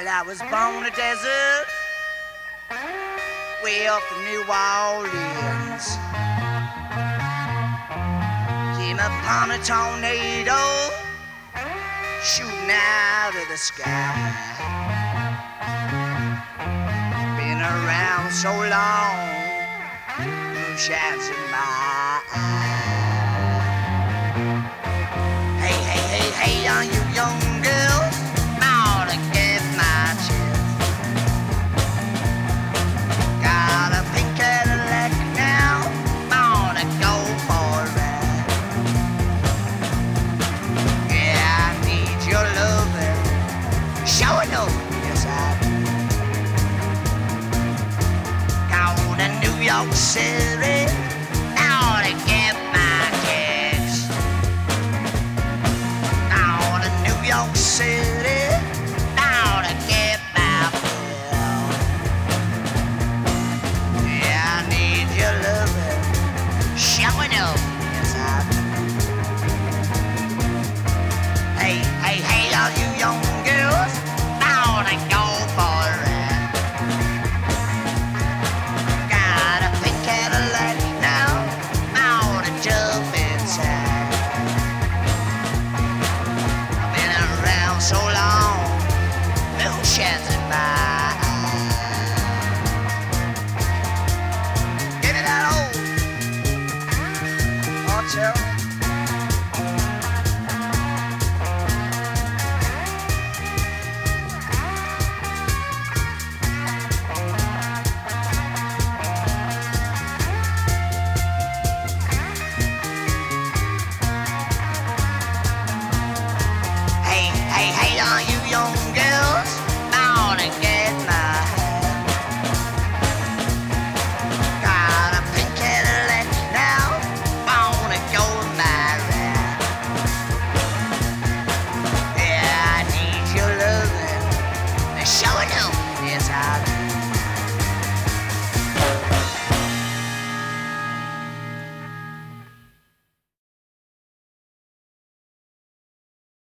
Well, I was born in a desert, way off from New Orleans. Came upon a tornado, shooting out of the sky. Been around so long, moonshine's in my eye. Hey, hey, hey, hey, are you young girls? Now to get my chest. Got a pink Cadillac now, want to go for a ride. Yeah, I need your loving, sure enough, yes I do. Gone to New York City,